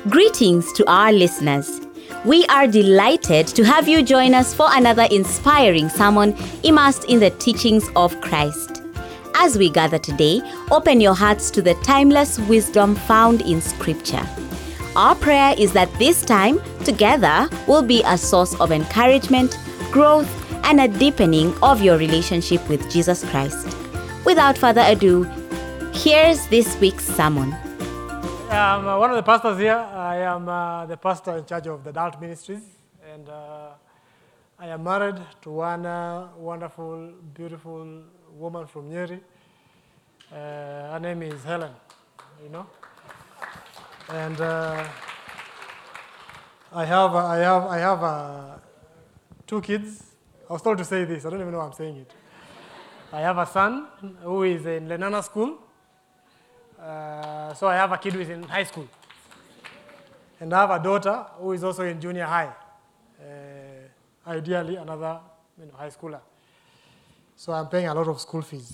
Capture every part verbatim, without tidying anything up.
Greetings to our listeners. We are delighted to have you join us for another inspiring sermon immersed in the teachings of Christ. As we gather today, open your hearts to the timeless wisdom found in Scripture. Our prayer is that this time together will be a source of encouragement, growth, and a deepening of your relationship with Jesus Christ. Without further ado, here's this week's sermon. I'm uh, one of the pastors here. I am uh, the pastor in charge of the adult ministries, and uh, I am married to one uh, wonderful, beautiful woman from Nyeri. Uh, her name is Helen, you know. And uh, I have, uh, I have, I have uh, two kids. I was told to say this. I don't even know why I'm saying it. I have a son who is in Lenana School. Uh, so I have a kid who is in high school. And I have a daughter who is also in junior high. Uh, ideally, another you know, high schooler. So I'm paying a lot of school fees.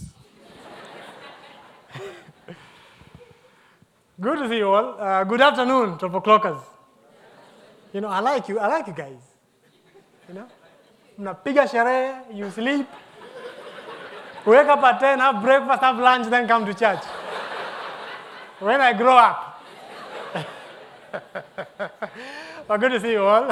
Good to see you all. Uh, good afternoon, twelve o'clockers. You know, I like you. I like you guys. You know, mnapiga sherehe, you sleep. Wake up at ten, have breakfast, have lunch, then come to church. When I grow up. But good to see you all.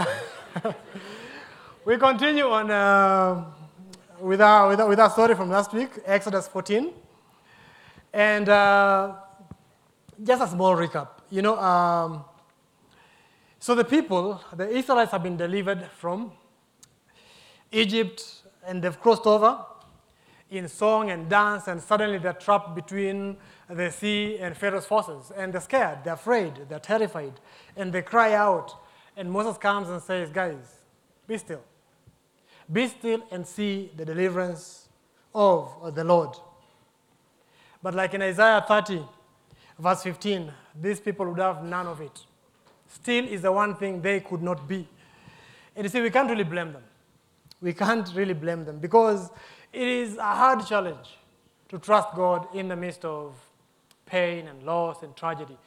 We continue on uh, with, our, with, our, with our story from last week, Exodus fourteen. And uh, just a small recap. You know, um, so the people, the Israelites have been delivered from Egypt, and they've crossed over in song and dance, and suddenly they're trapped between the sea and Pharaoh's forces. And they're scared, they're afraid, they're terrified, and they cry out. And Moses comes and says, guys, be still. Be still and see the deliverance of the Lord. But like in Isaiah thirty, verse fifteen, these people would have none of it. Still is the one thing they could not be. And you see, we can't really blame them. We can't really blame them because it is a hard challenge to trust God in the midst of pain and loss and tragedy.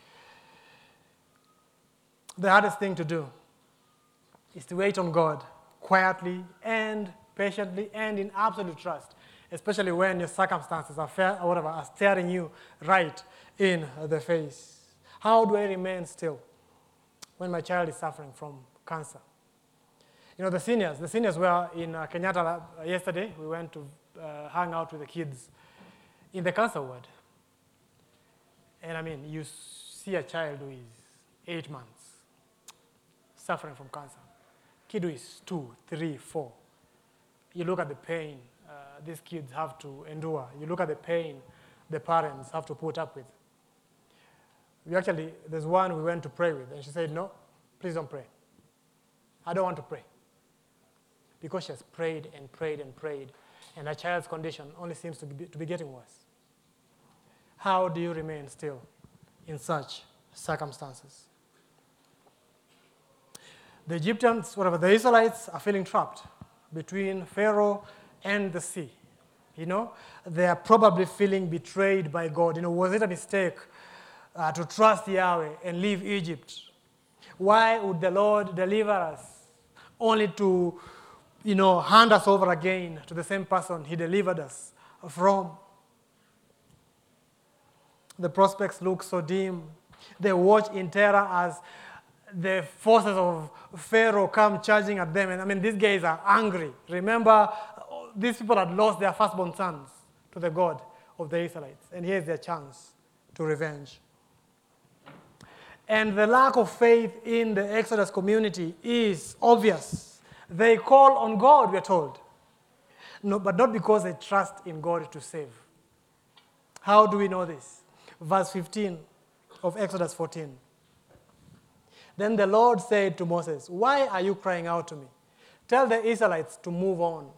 The hardest thing to do is to wait on God quietly and patiently and in absolute trust, especially when your circumstances are fair or whatever are staring you right in the face. How do I remain still when my child is suffering from cancer? You know, the seniors, the seniors were in uh, Kenyatta uh, yesterday. We went to uh, hang out with the kids in the cancer ward. And I mean, you see a child who is eight months suffering from cancer. Kid who is two, three, four. You look at the pain uh, these kids have to endure. You look at the pain the parents have to put up with. We actually, there's one we went to pray with, and she said, no, please don't pray. I don't want to pray. Because she has prayed and prayed and prayed, and her child's condition only seems to be, to be getting worse. How do you remain still in such circumstances? The Egyptians, whatever, the Israelites are feeling trapped between Pharaoh and the sea. You know, they are probably feeling betrayed by God. You know, was it a mistake uh, to trust Yahweh and leave Egypt? Why would the Lord deliver us only to you know, hand us over again to the same person he delivered us from? The prospects look so dim. They watch in terror as the forces of Pharaoh come charging at them. And I mean, these guys are angry. Remember, these people had lost their firstborn sons to the God of the Israelites. And here's their chance to revenge. And the lack of faith in the Exodus community is obvious. They call on God, we're told. No, but not because they trust in God to save. How do we know this? Verse fifteen of Exodus fourteen. Then the Lord said to Moses, why are you crying out to me? Tell the Israelites to move on.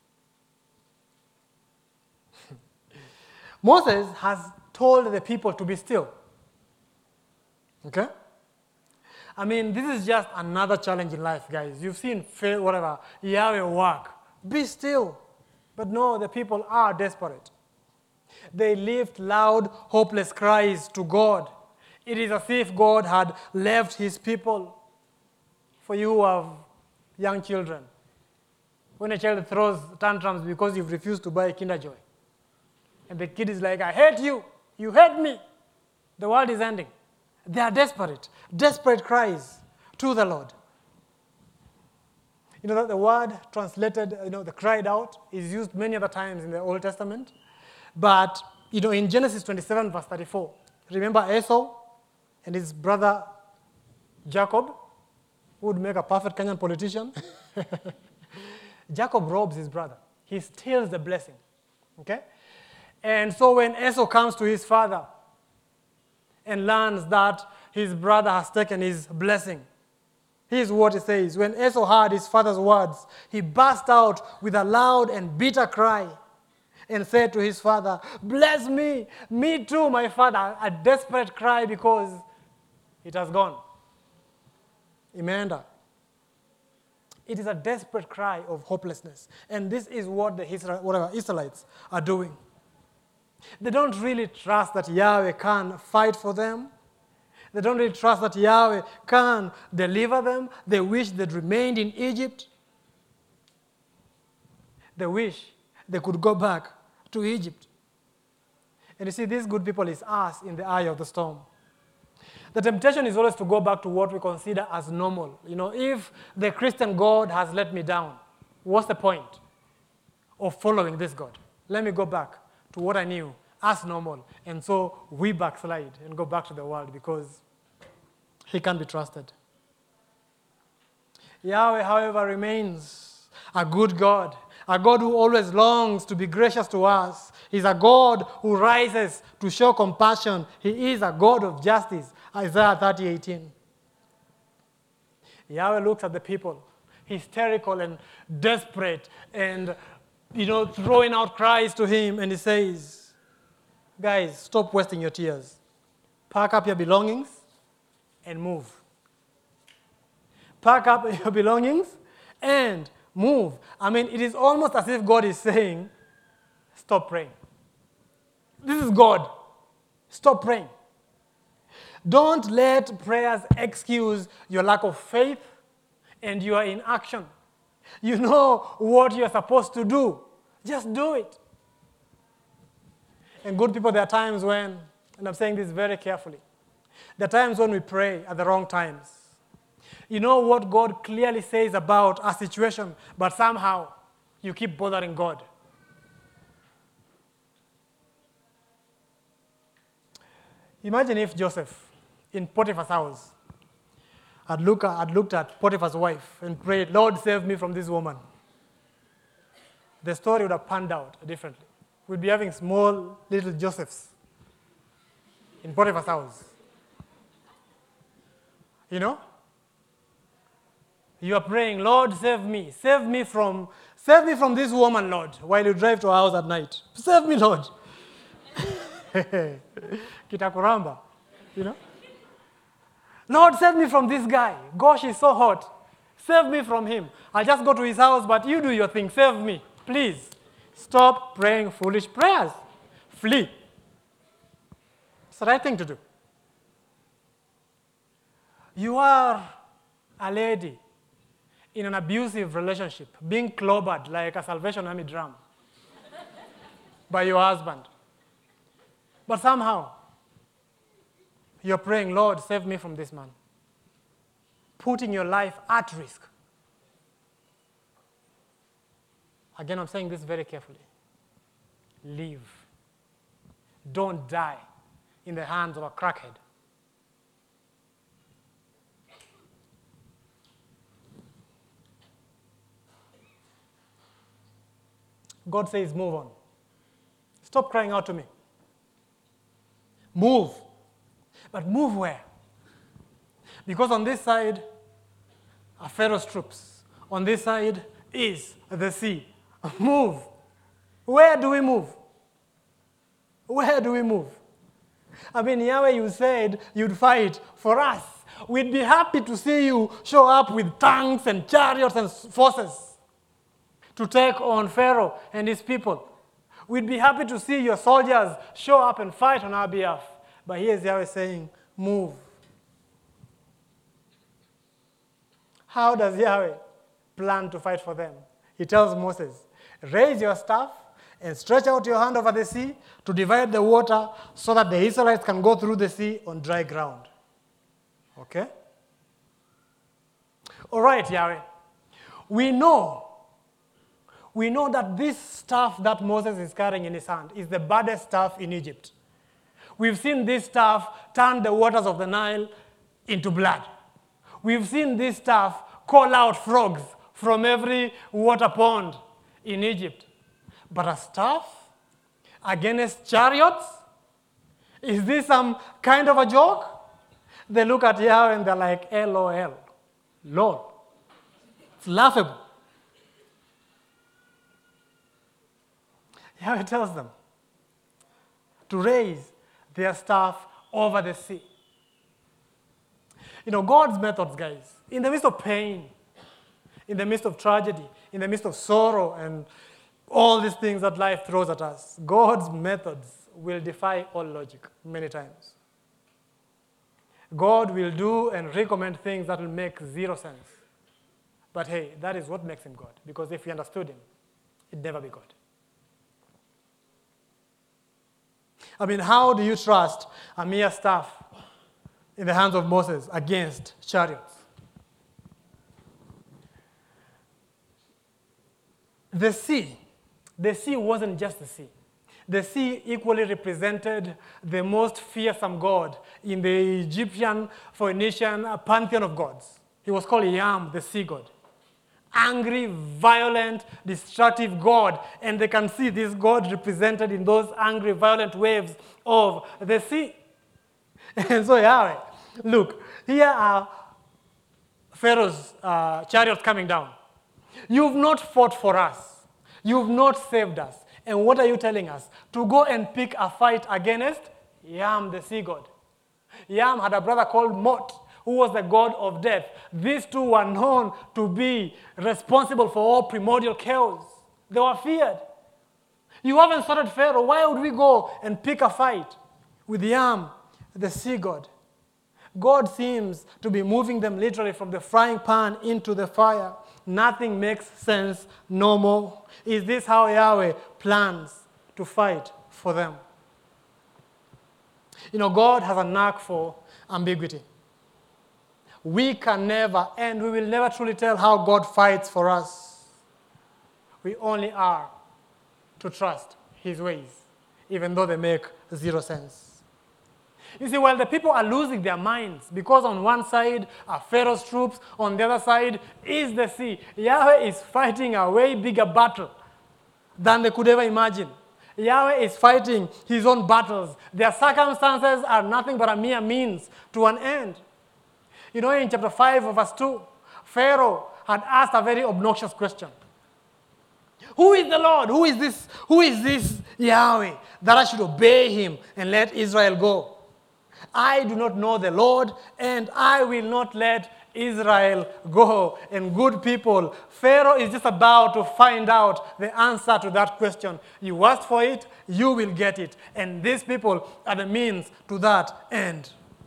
Moses has told the people to be still. Okay? I mean, this is just another challenge in life, guys. You've seen whatever, Yahweh work. Be still. But no, the people are desperate. They lift loud, hopeless cries to God. It is as if God had left his people. For you who have young children, when a child throws tantrums because you've refused to buy Kinder Joy, and the kid is like, I hate you, you hate me, the world is ending. They are desperate, desperate cries to the Lord. You know that the word translated, you know, the cried out is used many other times in the Old Testament. But, you know, in Genesis twenty-seven, verse thirty-four, remember Esau and his brother Jacob, who would make a perfect Kenyan politician? Jacob robs his brother. He steals the blessing, okay? And so when Esau comes to his father and learns that his brother has taken his blessing, here's what he says. When Esau heard his father's words, he burst out with a loud and bitter cry and said to his father, bless me, me too, my father. A desperate cry because it has gone. Amen. It is a desperate cry of hopelessness. And this is what the Israelites are doing. They don't really trust that Yahweh can fight for them. They don't really trust that Yahweh can deliver them. They wish they'd remained in Egypt. They wish they could go back to Egypt. And you see, these good people is us in the eye of the storm. The temptation is always to go back to what we consider as normal. You know, if the Christian God has let me down, what's the point of following this God? Let me go back to what I knew as normal. And so we backslide and go back to the world because he can't be trusted. Yahweh, however, remains a good God, a God who always longs to be gracious to us. He's a God who rises to show compassion. He is a God of justice. Isaiah thirty eighteen. Yahweh looks at the people, hysterical and desperate, and you know, throwing out cries to him, and he says, guys, stop wasting your tears. Pack up your belongings and move. Pack up your belongings and move. I mean, it is almost as if God is saying, stop praying. This is God. Stop praying. Don't let prayers excuse your lack of faith and your inaction. You know what you're supposed to do. Just do it. And good people, there are times when, and I'm saying this very carefully, there are times when we pray at the wrong times. You know what God clearly says about a situation, but somehow you keep bothering God. Imagine if Joseph, in Potiphar's house, had looked, had looked at Potiphar's wife and prayed, Lord, save me from this woman. The story would have panned out differently. We'd be having small little Josephs in Potiphar's house. You know? You are praying, Lord, save me. Save me from, save me from this woman, Lord, while you drive to our house at night. Save me, Lord. Kitakuramba, you know? Lord, save me from this guy. Gosh, he's so hot. Save me from him. I'll just go to his house, but you do your thing. Save me, please. Stop praying foolish prayers. Flee. It's the right thing to do. You are a lady in an abusive relationship, being clobbered like a Salvation Army drum by your husband. But somehow, you're praying, Lord, save me from this man. Putting your life at risk. Again, I'm saying this very carefully. Live. Don't die in the hands of a crackhead. God says, move on. Stop crying out to me. Move. But move where? Because on this side are Pharaoh's troops. On this side is the sea. Move. Where do we move? Where do we move? I mean, Yahweh, you said you'd fight for us. We'd be happy to see you show up with tanks and chariots and forces to take on Pharaoh and his people. We'd be happy to see your soldiers show up and fight on our behalf. But here's Yahweh saying, move. How does Yahweh plan to fight for them? He tells Moses, raise your staff and stretch out your hand over the sea to divide the water so that the Israelites can go through the sea on dry ground. Okay? All right, Yahweh. We know, we know that this staff that Moses is carrying in his hand is the baddest staff in Egypt. We've seen this staff turn the waters of the Nile into blood. We've seen this staff call out frogs from every water pond in Egypt. But a staff against chariots? Is this some kind of a joke? They look at Yahweh and they're like, LOL. Lol. It's laughable. Yahweh tells them to raise their staff over the sea. You know, God's methods, guys, in the midst of pain, in the midst of tragedy, in the midst of sorrow and all these things that life throws at us, God's methods will defy all logic many times. God will do and recommend things that will make zero sense. But hey, that is what makes him God. Because if we understood him, it'd never be God. I mean, how do you trust a mere staff in the hands of Moses against chariots? The sea, the sea wasn't just the sea. The sea equally represented the most fearsome god in the Egyptian, Phoenician pantheon of gods. He was called Yam, the sea god. Angry, violent, destructive god. And they can see this god represented in those angry, violent waves of the sea. And so Yahweh, look, here are Pharaoh's uh, chariots coming down. You've not fought for us. You've not saved us. And what are you telling us? To go and pick a fight against Yam, the sea god. Yam had a brother called Mot, who was the god of death. These two were known to be responsible for all primordial chaos. They were feared. You haven't started Pharaoh. Why would we go and pick a fight with Yam, the sea god? God seems to be moving them literally from the frying pan into the fire. Nothing makes sense no more. Is this how Yahweh plans to fight for them? You know, God has a knack for ambiguity. We can never, and we will never truly tell how God fights for us. We only are to trust his ways, even though they make zero sense. You see, while the people are losing their minds, because on one side are Pharaoh's troops, on the other side is the sea, Yahweh is fighting a way bigger battle than they could ever imagine. Yahweh is fighting his own battles. Their circumstances are nothing but a mere means to an end. You know, in chapter five, verse two, Pharaoh had asked a very obnoxious question. Who is the Lord? Who is this? Who is this Yahweh that I should obey him and let Israel go? I do not know the Lord, and I will not let Israel go. And good people, Pharaoh is just about to find out the answer to that question. You asked for it, you will get it. And these people are the means to that end.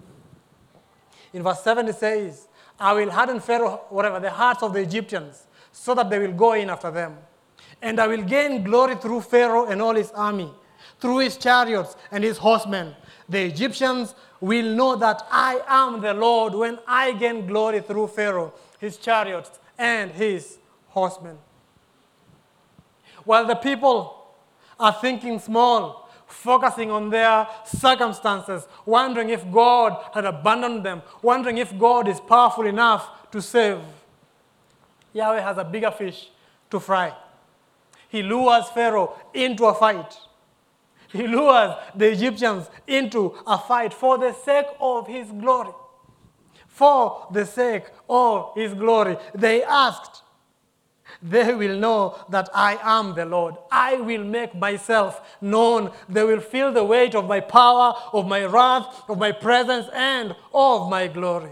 In verse seven it says, I will harden Pharaoh, whatever, the hearts of the Egyptians, so that they will go in after them. And I will gain glory through Pharaoh and all his army, through his chariots and his horsemen. The Egyptians will know that I am the Lord when I gain glory through Pharaoh, his chariots, and his horsemen. While the people are thinking small, focusing on their circumstances, wondering if God had abandoned them, wondering if God is powerful enough to save, Yahweh has a bigger fish to fry. He lures Pharaoh into a fight. He lures the Egyptians into a fight for the sake of his glory. For the sake of his glory. They asked, they will know that I am the Lord. I will make myself known. They will feel the weight of my power, of my wrath, of my presence, and of my glory.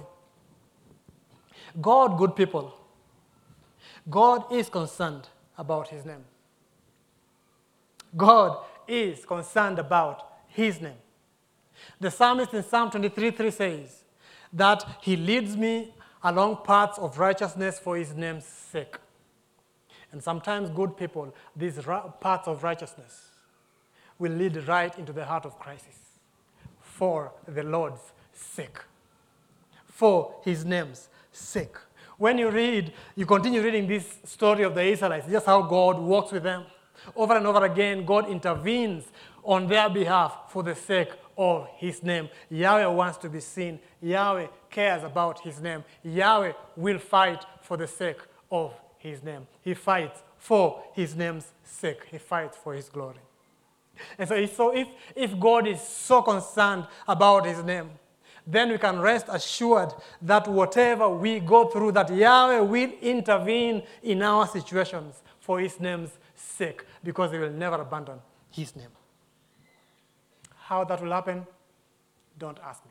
God, good people, God is concerned about his name. God is concerned about his name. The psalmist in Psalm twenty-three three says that he leads me along paths of righteousness for his name's sake. And sometimes good people, these ra- paths of righteousness will lead right into the heart of crisis for the Lord's sake, for his name's sake. When you read, you continue reading this story of the Israelites, just how God works with them. Over and over again, God intervenes on their behalf for the sake of his name. Yahweh wants to be seen. Yahweh cares about his name. Yahweh will fight for the sake of his name. He fights for his name's sake. He fights for his glory. And so, so if, if God is so concerned about his name, then we can rest assured that whatever we go through, that Yahweh will intervene in our situations for his name's sake, because he will never abandon his name. How that will happen, don't ask me.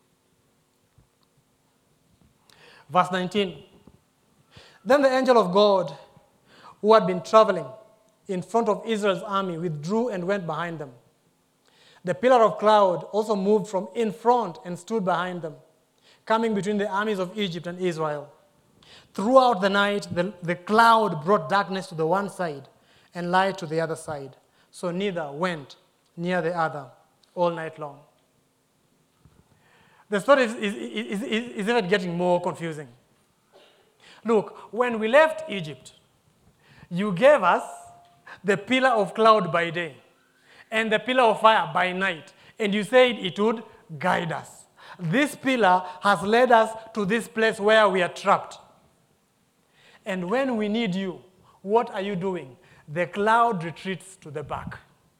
Verse nineteen. Then the angel of God, who had been traveling in front of Israel's army, withdrew and went behind them. The pillar of cloud also moved from in front and stood behind them, coming between the armies of Egypt and Israel. Throughout the night, the, the cloud brought darkness to the one side and light to the other side, so neither went near the other all night long. The story is, is, is, is, is even getting more confusing. Look, when we left Egypt, you gave us the pillar of cloud by day and the pillar of fire by night, and you said it would guide us. This pillar has led us to this place where we are trapped. And when we need you, what are you doing? The cloud retreats to the back.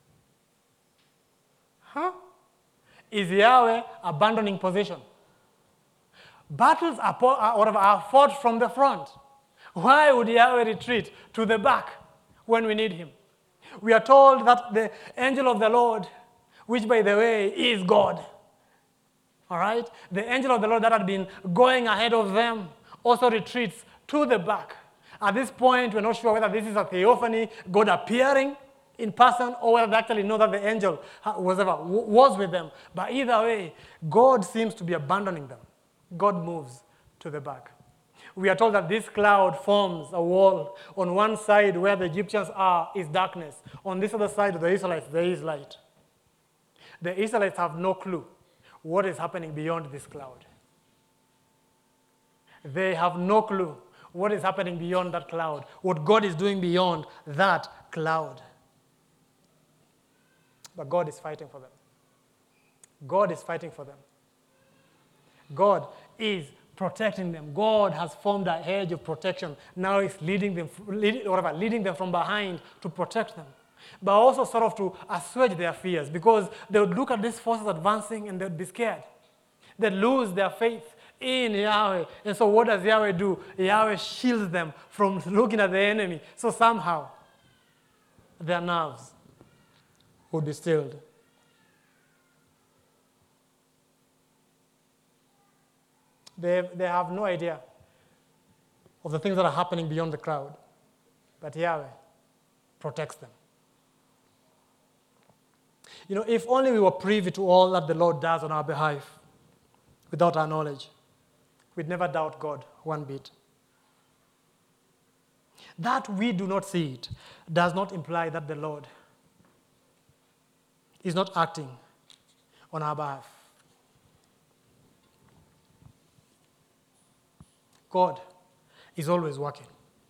Huh? Is Yahweh abandoning position? Battles are, po- are, are fought from the front. Why would Yahweh retreat to the back when we need him? We are told that the angel of the Lord, which by the way is God, all right? The angel of the Lord that had been going ahead of them also retreats to the back. At this point, we're not sure whether this is a theophany, God appearing in person, or whether they actually know that the angel was, ever, was with them. But either way, God seems to be abandoning them. God moves to the back. We are told that this cloud forms a wall. On one side where the Egyptians are is darkness. On this other side of the Israelites, there is light. The Israelites have no clue what is happening beyond this cloud. They have no clue what is happening beyond that cloud, what God is doing beyond that cloud. But God is fighting for them. God is fighting for them. God is protecting them. God has formed a hedge of protection. Now he's leading them, leading, whatever, leading them from behind to protect them. But also sort of to assuage their fears, because they would look at these forces advancing and they'd be scared. They'd lose their faith in Yahweh. And so what does Yahweh do? Yahweh shields them from looking at the enemy. So somehow their nerves would be stilled. They, they have no idea of the things that are happening beyond the crowd. But Yahweh protects them. You know, if only we were privy to all that the Lord does on our behalf without our knowledge, we'd never doubt God one bit. That we do not see it does not imply that the Lord is not acting on our behalf. God is always working.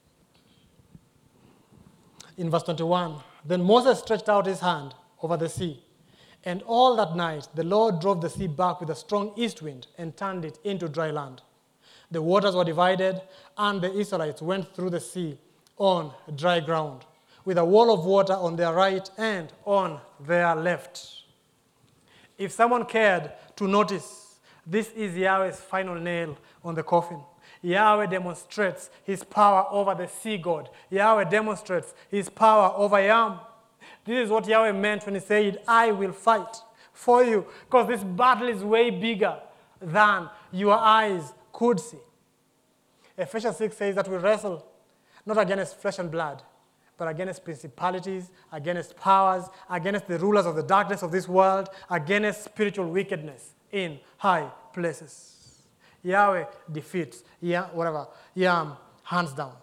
In verse twenty-one, then Moses stretched out his hand over the sea, and all that night the Lord drove the sea back with a strong east wind and turned it into dry land. The waters were divided, and the Israelites went through the sea on dry ground, with a wall of water on their right and on their left. If someone cared to notice, this is Yahweh's final nail on the coffin. Yahweh demonstrates his power over the sea god. Yahweh demonstrates his power over Yam. This is what Yahweh meant when he said, I will fight for you, because this battle is way bigger than your eyes could see. Ephesians six says that we wrestle not against flesh and blood, but against principalities, against powers, against the rulers of the darkness of this world, against spiritual wickedness in high places. Yahweh defeats, yeah, whatever, yeah, hands down.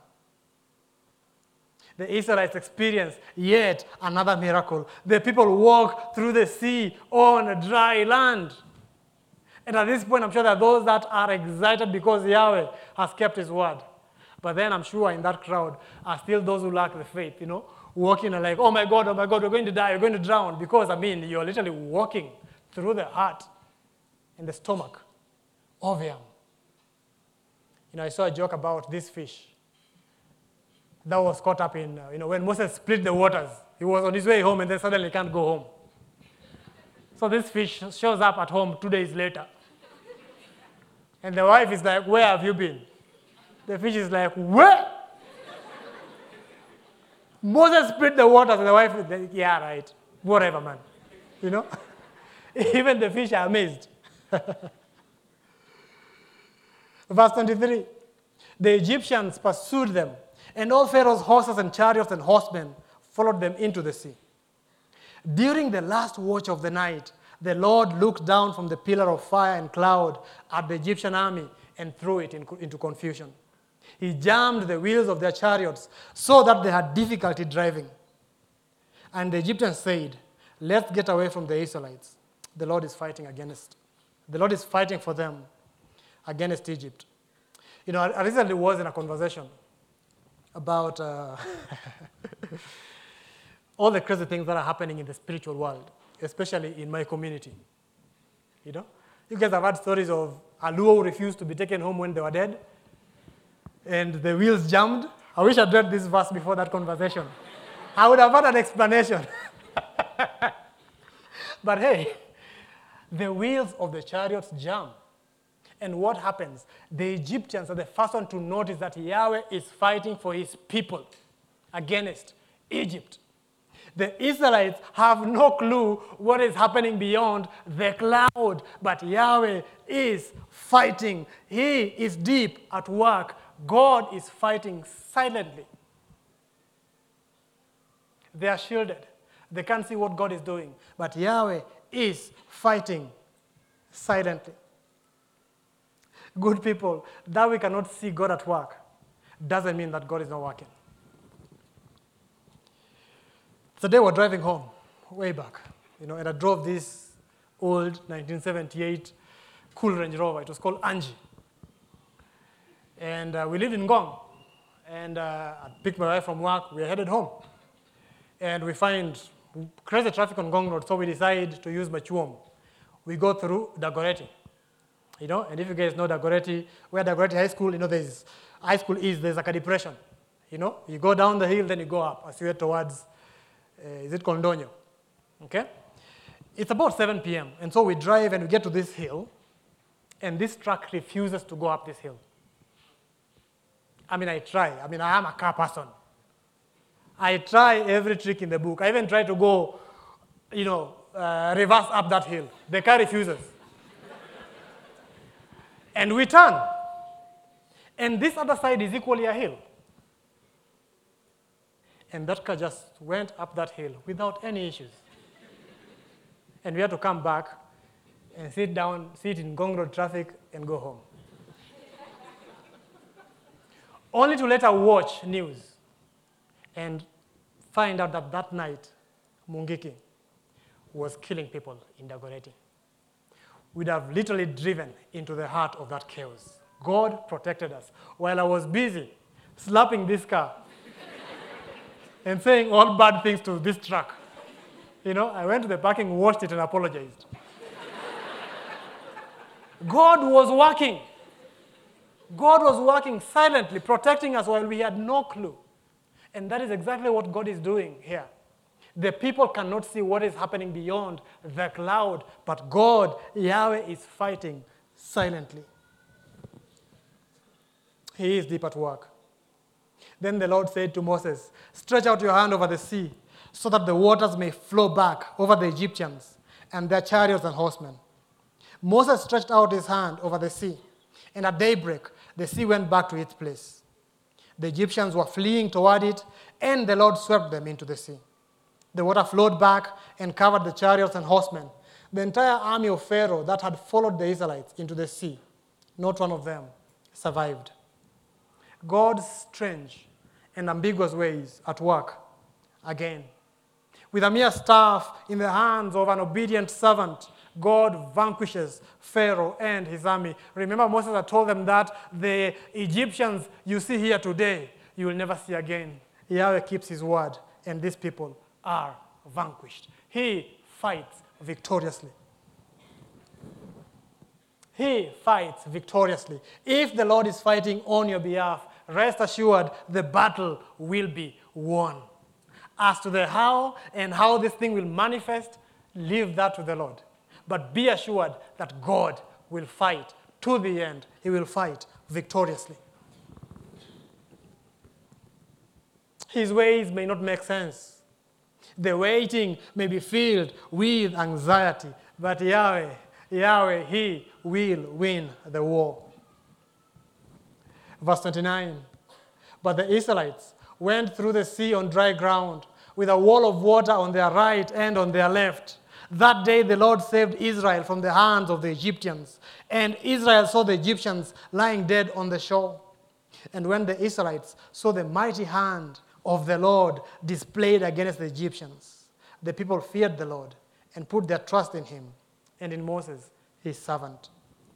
The Israelites experienced yet another miracle. The people walk through the sea on dry land. And at this point, I'm sure there are those that are excited because Yahweh has kept his word. But then I'm sure in that crowd are still those who lack the faith, you know, walking and like, oh my God, oh my God, we're going to die, we're going to drown. Because, I mean, you're literally walking through the heart and the stomach of Yam. You know, I saw a joke about this fish that was caught up in, uh, you know, when Moses split the waters. He was on his way home and then suddenly can't go home. So this fish shows up at home two days later. And the wife is like, where have you been? The fish is like, where? Moses split the waters, and the wife is like, yeah, right. Whatever, man. You know? Even the fish are amazed. Verse twenty-three. The Egyptians pursued them, and all Pharaoh's horses and chariots and horsemen followed them into the sea. During the last watch of the night, the Lord looked down from the pillar of fire and cloud at the Egyptian army and threw it in, into confusion. He jammed the wheels of their chariots so that they had difficulty driving. And the Egyptians said, let's get away from the Israelites. The Lord is fighting against. The Lord is fighting for them against Egypt. You know, I recently was in a conversation about uh, all the crazy things that are happening in the spiritual world, especially in my community. You know, you guys have heard stories of Aluo who refused to be taken home when they were dead, and the wheels jammed. I wish I'd read this verse before that conversation. I would have had an explanation. But hey, the wheels of the chariots jam. And what happens? The Egyptians are the first one to notice that Yahweh is fighting for his people against Egypt. The Israelites have no clue what is happening beyond the cloud, but Yahweh is fighting. He is deep at work. God is fighting silently. They are shielded. They can't see what God is doing, but Yahweh is fighting silently. Good people, that we cannot see God at work doesn't mean that God is not working. Today we're driving home, way back, you know, and I drove this old nineteen seventy-eight cool Range Rover. It was called Angie. And uh, we lived in Ngong. And uh, I picked my wife from work. We are headed home. And we find crazy traffic on Ngong Road, so we decide to use Machuom. We go through Dagoretti. You know, and if you guys know Dagoretti, where Dagoretti High School, you know, there's, high school is, there's like a depression. You know, you go down the hill, then you go up as you head towards, uh, is it Condonio? Okay? It's about seven p.m., and so we drive and we get to this hill, and this truck refuses to go up this hill. I mean, I try. I mean, I am a car person. I try every trick in the book. I even try to go, you know, uh, reverse up that hill. The car refuses. And we turn. And this other side is equally a hill. And that car just went up that hill without any issues. And we had to come back and sit down, sit in Ngong Road traffic, and go home. Only to later watch news and find out that that night, Mungiki was killing people in Dagoretti. We'd have literally driven into the heart of that chaos. God protected us while I was busy slapping this car and saying all bad things to this truck. You know, I went to the parking, washed it, and apologized. God was working. God was working silently, protecting us while we had no clue. And that is exactly what God is doing here. The people cannot see what is happening beyond the cloud, but God, Yahweh, is fighting silently. He is deep at work. Then the Lord said to Moses, stretch out your hand over the sea, so that the waters may flow back over the Egyptians and their chariots and horsemen. Moses stretched out his hand over the sea, and at daybreak, the sea went back to its place. The Egyptians were fleeing toward it, and the Lord swept them into the sea. The water flowed back and covered the chariots and horsemen. The entire army of Pharaoh that had followed the Israelites into the sea, not one of them survived. God's strange and ambiguous ways at work again. With a mere staff in the hands of an obedient servant, God vanquishes Pharaoh and his army. Remember, Moses had told them that the Egyptians you see here today, you will never see again. Yahweh keeps his word, and these people are vanquished. He fights victoriously. He fights victoriously. If the Lord is fighting on your behalf, rest assured the battle will be won. As to the how and how this thing will manifest, leave that to the Lord. But be assured that God will fight to the end. He will fight victoriously. His ways may not make sense. The waiting may be filled with anxiety, but Yahweh, Yahweh, He will win the war. Verse twenty-nine, but the Israelites went through the sea on dry ground, with a wall of water on their right and on their left. That day the Lord saved Israel from the hands of the Egyptians, and Israel saw the Egyptians lying dead on the shore. And when the Israelites saw the mighty hand of the Lord displayed against the Egyptians, the people feared the Lord and put their trust in him and in Moses, his servant.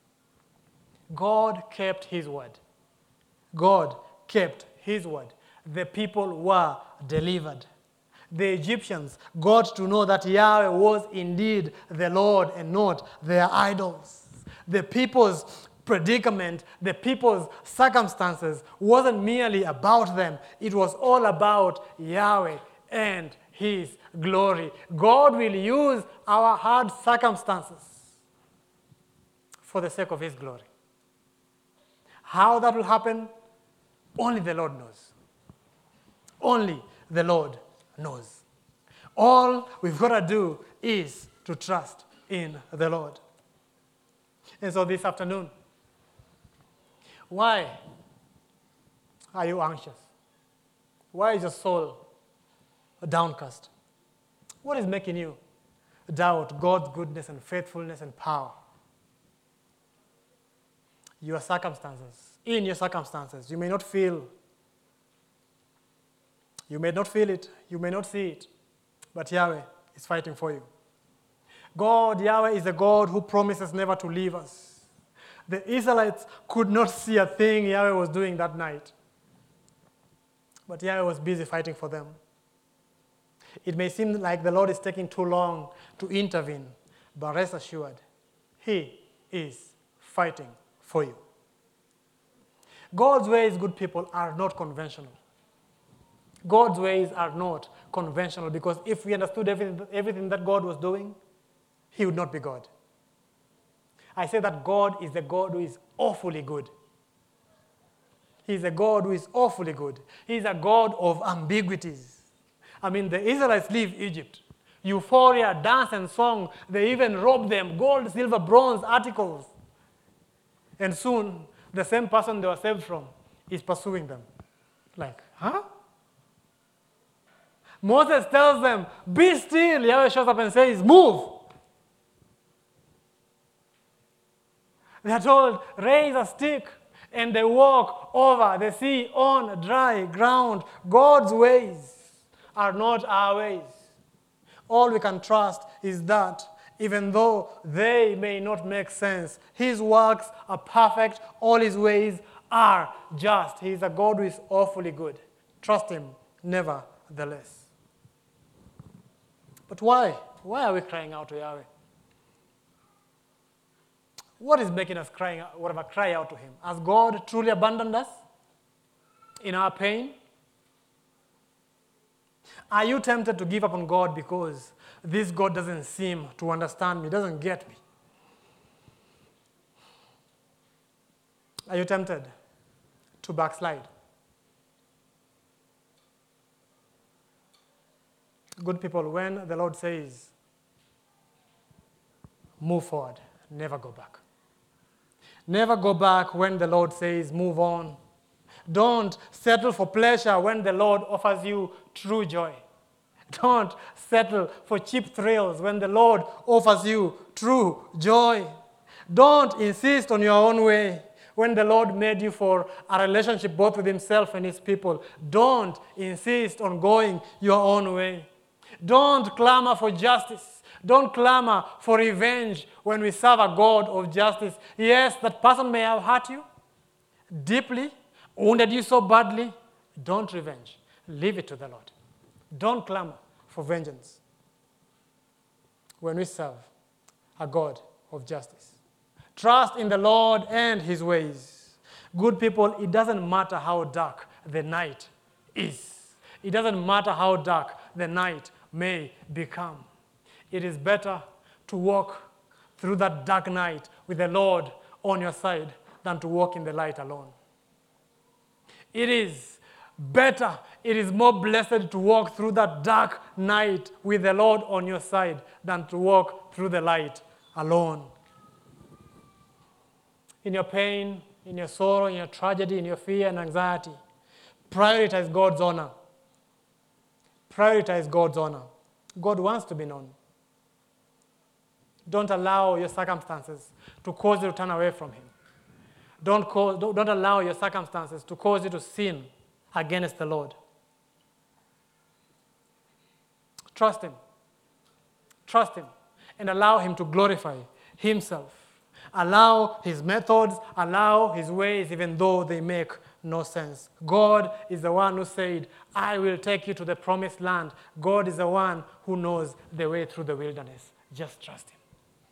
God kept his word. God kept his word. The people were delivered. The Egyptians got to know that Yahweh was indeed the Lord and not their idols. The people's predicament, the people's circumstances wasn't merely about them. It was all about Yahweh and his glory. God will use our hard circumstances for the sake of his glory. How that will happen, only the Lord knows. Only the Lord knows. All we've got to do is to trust in the Lord. And so this afternoon, why are you anxious? Why is your soul downcast? What is making you doubt God's goodness and faithfulness and power? Your circumstances. In your circumstances, you may not feel You may not feel it, you may not see it, but Yahweh is fighting for you. God, Yahweh, is a God who promises never to leave us. The Israelites could not see a thing Yahweh was doing that night, but Yahweh was busy fighting for them. It may seem like the Lord is taking too long to intervene, but rest assured, he is fighting for you. God's ways, good people, are not conventional. God's ways are not conventional, because if we understood everything, everything that God was doing, he would not be God. I say that God is the God who is awfully good. He's a God who is awfully good. He's a God of ambiguities. I mean, the Israelites leave Egypt. Euphoria, dance and song. They even robbed them, gold, silver, bronze, articles. And soon, the same person they were saved from is pursuing them. Like, huh? Moses tells them, be still. Yahweh shows up and says, move. They are told, raise a stick, and they walk over the sea on dry ground. God's ways are not our ways. All we can trust is that even though they may not make sense, his works are perfect, all his ways are just. He is a God who is awfully good. Trust him, nevertheless. But why? Why are we crying out to Yahweh? What is making us crying, whatever, cry out to him? Has God truly abandoned us in our pain? Are you tempted to give up on God because this God doesn't seem to understand me, doesn't get me? Are you tempted to backslide? Good people, when the Lord says, move forward, never go back. Never go back when the Lord says, move on. Don't settle for pleasure when the Lord offers you true joy. Don't settle for cheap thrills when the Lord offers you true joy. Don't insist on your own way when the Lord made you for a relationship both with himself and his people. Don't insist on going your own way. Don't clamor for justice. Don't clamor for revenge when we serve a God of justice. Yes, that person may have hurt you deeply, wounded you so badly. Don't revenge. Leave it to the Lord. Don't clamor for vengeance when we serve a God of justice. Trust in the Lord and his ways. Good people, it doesn't matter how dark the night is. It doesn't matter how dark the night may become. It is better to walk through that dark night with the Lord on your side than to walk in the light alone. It is better, it is more blessed to walk through that dark night with the Lord on your side than to walk through the light alone. In your pain, in your sorrow, in your tragedy, in your fear and anxiety, prioritize God's honor. Prioritize God's honor. God wants to be known. Don't allow your circumstances to cause you to turn away from him. Don't, cause, don't, don't allow your circumstances to cause you to sin against the Lord. Trust him. Trust him and allow him to glorify himself. Allow his methods, allow his ways, even though they make no sense. God is the one who said, I will take you to the promised land. God is the one who knows the way through the wilderness. Just trust him.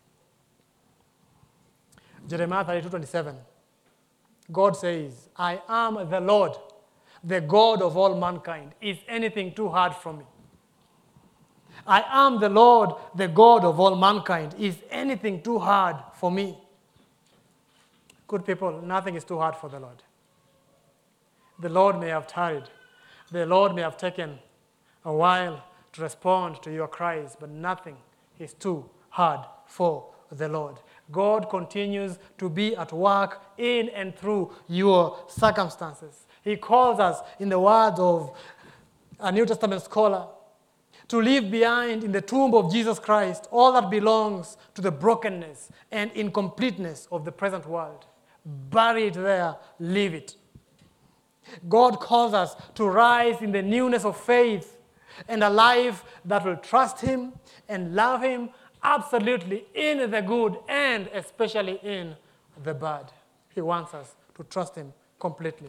Jeremiah thirty-two twenty-seven. God says, I am the Lord, the God of all mankind. Is anything too hard for me? I am the Lord, the God of all mankind. Is anything too hard for me? Good people, nothing is too hard for the Lord. The Lord may have tarried. The Lord may have taken a while to respond to your cries, but nothing is too hard for the Lord. God continues to be at work in and through your circumstances. He calls us, in the words of a New Testament scholar, to leave behind in the tomb of Jesus Christ all that belongs to the brokenness and incompleteness of the present world. Bury it there, leave it. God calls us to rise in the newness of faith and a life that will trust him and love him absolutely in the good and especially in the bad. He wants us to trust him completely.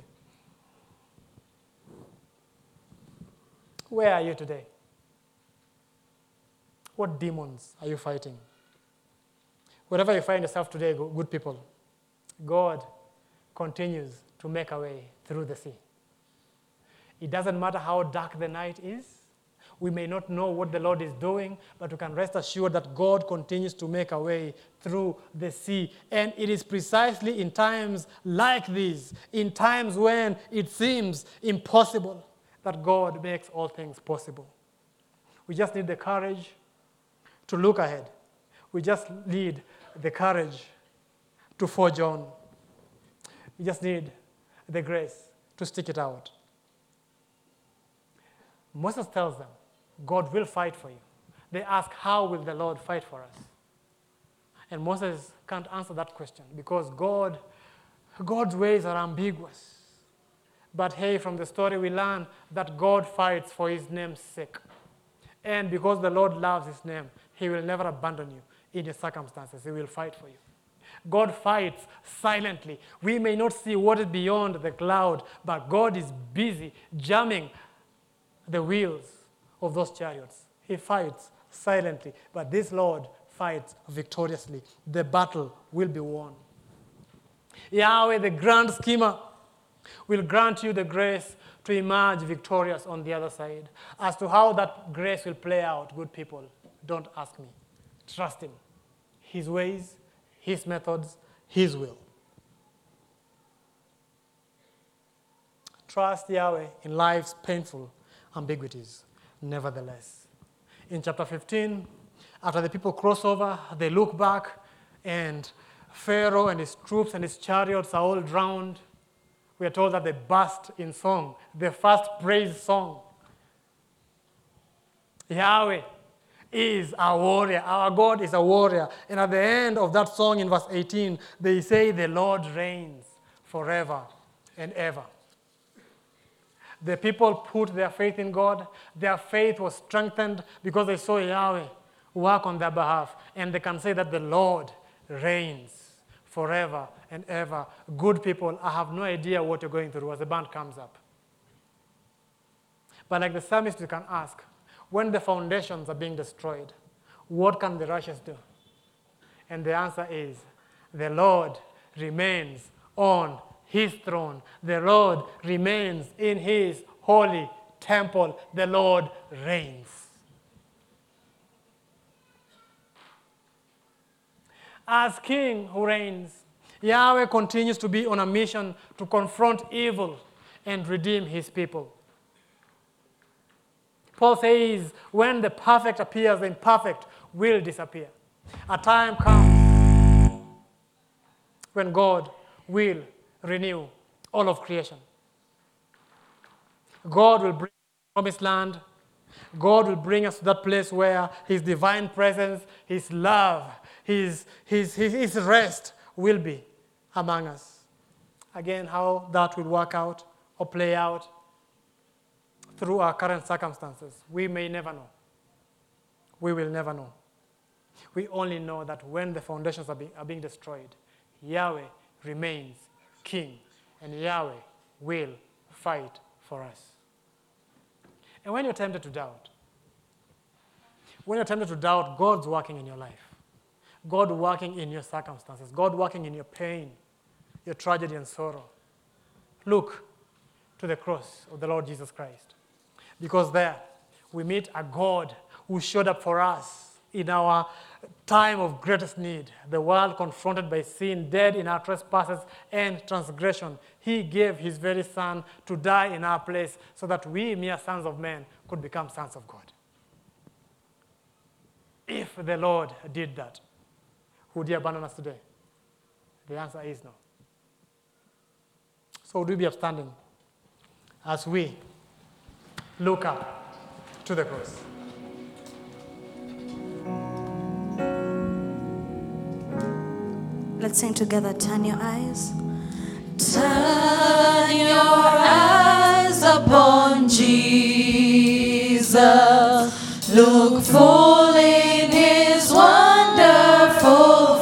Where are you today? What demons are you fighting? Wherever you find yourself today, good people, God continues to make a way through the sea. It doesn't matter how dark the night is. We may not know what the Lord is doing, but we can rest assured that God continues to make a way through the sea. And it is precisely in times like these, in times when it seems impossible, that God makes all things possible. We just need the courage to look ahead. We just need the courage to forge on. We just need the grace to stick it out. Moses tells them, God will fight for you. They ask, how will the Lord fight for us? And Moses can't answer that question because God, God's ways are ambiguous. But hey, from the story we learn that God fights for his name's sake. And because the Lord loves his name, he will never abandon you in your circumstances. He will fight for you. God fights silently. We may not see what is beyond the cloud, but God is busy jamming the wheels of those chariots. He fights silently, but this Lord fights victoriously. The battle will be won. Yahweh, the grand schemer, will grant you the grace to emerge victorious on the other side. As to how that grace will play out, good people, don't ask me. Trust him. His ways, his methods, his will. Trust Yahweh in life's painful ambiguities, nevertheless. In chapter fifteen, after the people cross over, they look back, and Pharaoh and his troops and his chariots are all drowned. we are told that they burst in song, the first praise song. Yahweh is a warrior. Our God is a warrior. And at the end of that song in verse eighteen, they say the Lord reigns forever and ever. The people put their faith in God. Their faith was strengthened because they saw Yahweh work on their behalf. And they can say that the Lord reigns forever and ever. Good people, I have no idea what you're going through as the band comes up. But like the psalmist, you can ask, when the foundations are being destroyed, what can the righteous do? And the answer is, the Lord remains on his throne. The Lord remains in his holy temple. The Lord reigns. As king who reigns, Yahweh continues to be on a mission to confront evil and redeem his people. Paul says, when the perfect appears, the imperfect will disappear. A time comes when God will renew all of creation. God will bring us to the promised land. God will bring us to that place where his divine presence, his love, his, his, his, his rest will be among us. Again, how that will work out or play out through our current circumstances, we may never know. We will never know. We only know that when the foundations are being, are being destroyed, Yahweh remains king, and Yahweh will fight for us. And when you're tempted to doubt, when you're tempted to doubt God's working in your life, God working in your circumstances, God working in your pain, your tragedy and sorrow, look to the cross of the Lord Jesus Christ. Because there we meet a God who showed up for us in our time of greatest need. The world confronted by sin, dead in our trespasses and transgression. He gave his very son to die in our place so that we, mere sons of men, could become sons of God. If the Lord did that, would he abandon us today? The answer is no. So would we be upstanding as we look up to the cross? Let's sing together, turn your eyes. Turn your eyes upon Jesus. Look full in his wonderful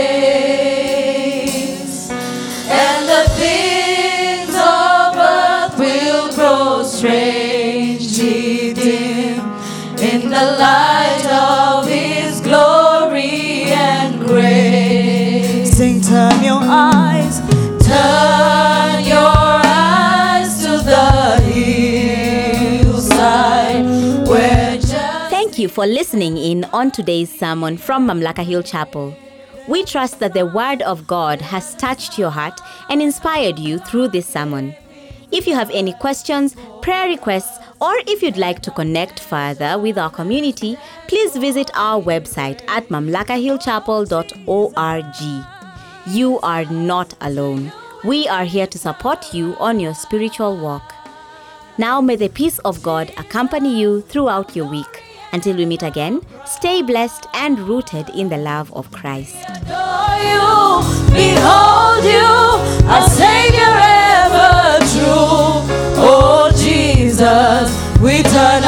face, and the things of earth will grow strangely dim in the light of his glory and grace. Sing, turn your eyes. Turn your eyes to the hillside where just Thank you for listening in on today's sermon from Mamlaka Hill Chapel. We trust that the Word of God has touched your heart and inspired you through this sermon. If you have any questions, prayer requests, or if you'd like to connect further with our community, please visit our website at mamlaka hill chapel dot org. You are not alone. We are here to support you on your spiritual walk. Now may the peace of God accompany you throughout your week. Until we meet again, stay blessed and rooted in the love of Christ. adore you, behold you, a Savior ever true. Oh Jesus, we turn